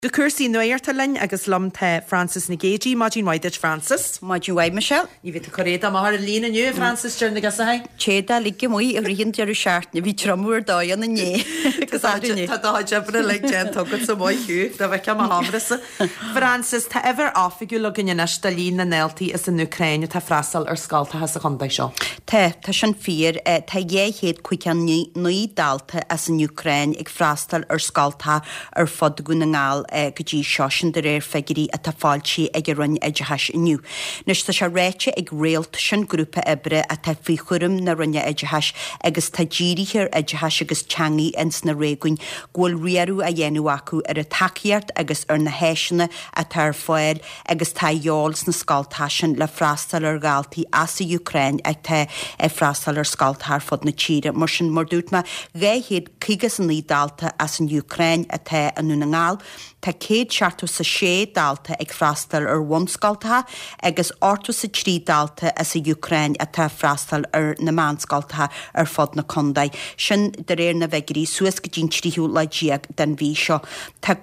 Gocursaí nuairtalin agus lomthe Francis Nagéji, Majin Waidich Francis. Majin Waid Michelle. Ní bhí choréad mar lína nniu Francis Jern na gasai. Chéda ligge muoi a rihin dear seart na bhí tramúr dá an né. Tá jebra le gen tugad sa mói hiú, da bheith am hamrasa. Francis, tá ever áfigiú le gine neista lína neltaí is in Ukraine tá frasal ar scalta has a chundai seo. Tá sin fír tá héad cuicean nuí dalta as in Ukraine ag frastal ar scalta ar fod gúna ngáil go dtí seosin de réir fegirí a tá fáiltí ag run idehas inniu. Nus tá se réite ag réalt sin grúpa ebre a tá fí churum na runne idehas agus tá ddíirithir idehas agus teangaí ins na réguin ghfuil riarú a dhéanú acu ar a takeíart agus ar na héisina a tar foiil agus tá jóls na scaltásin le frastal ar galtaí as i Ukraine ag tá frastal ar scaltáir fod na tíre mar sin mar dút ma réhéad cigas an í dalta as in Ukraine a tá anú na ngáil. Tá céad seartú sa sé dalta ag frastal ar bhanscaltatha agus ortú sa trí dalta as i Ukraine a tá frastal ar na mánscaltatha ar fod na condaid. Sin de réir na bhegirí suas go dín tríú le díag den bhí seo. Tá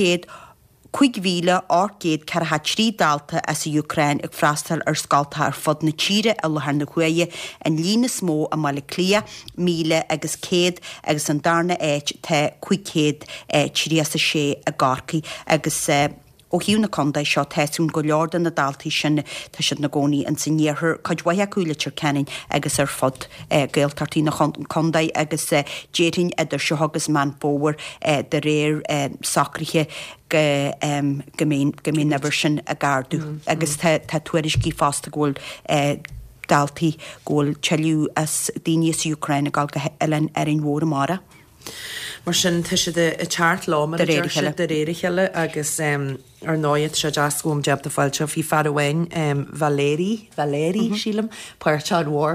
Cuig-víle orgéad carha trí dalta as i Ukraine ag frastal ar scalta ar fod na tíre a lethar na chuaie an lína smó a mala clia, míle agus céad agus an darna éit tá cuicéad trí as a sé a garcaí agus ó hiú na condaid seo teún go leordan na daltaí sin tá siad na gcónaí an saníorthir caidhaithe cúlatear cenin agus ar fod gailtartaí na condaid agus déirinn idir seo agus man bóhar de réir sacrithe gomén never sin a gardú. Agus tá tuairis cí fásta ghfuil daltaí ghfuil teiliú as daoine sa Ukraine gáil go eile ar an mhór amara. Mar sin tuise de chart lámar de réiricheile agus ar náiad se deascúm jeb de fáilte hí far ahhain Valéry sílam puirteád mhór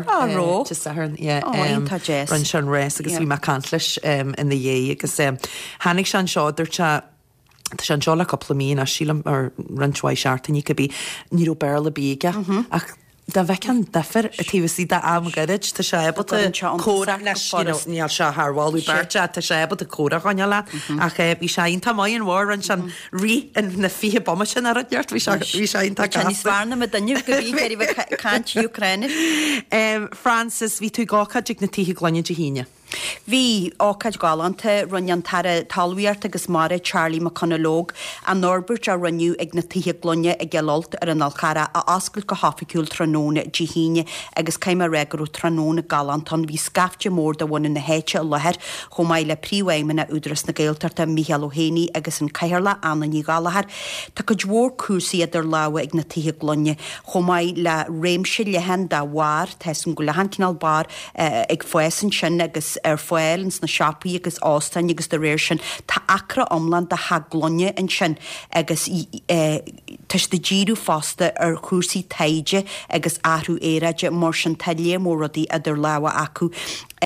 run sean réis agus bhí mar cantlis in na dhé agus hanig sean seáidir Tá sean seála copplamín a sílam ar runsáid seaartaí go bí níú bearla bíige ach da bhecin defer a tíhsí de amgarid tá sé ebal córa níall se thháilú berte tá sé ebal a córa gaile ach bhí sé tá maion mhór an sean rí in na fi bomma sin ar deart bhí sé níosharna me daniu go bhí bheith cant Ukraine. Francis, bhí tú gáchaid na tíí gláine de híine. Bhí ácaid galanta runnean tara talhuiart agus mare Charlie McConnellóg a Norbert a runniu ag na tithe glonne ag gelolt ar an alchara a ascail go haficúil tróna dihíine agus caiime regarú tróna galantan bhí scafte mór de bhain na héite lethir chomáid le príomhhaimena údras na gailtarta Michael O'Haney agus an caiirla anna ní galahar. Tá go dhór cúsaí idir láha ag na tithe glonne chomáid le réimse lehan dá bhhar teis an go lehan cinál bar ag foisan sin agus ar foiilins na siapaí agus ástein agus de réir sin tá acra omlan de haglonne an sin agus tuis de díú fásta ar chúsaí taide agus ahrú éraide mar sin taile móradí idir leha acu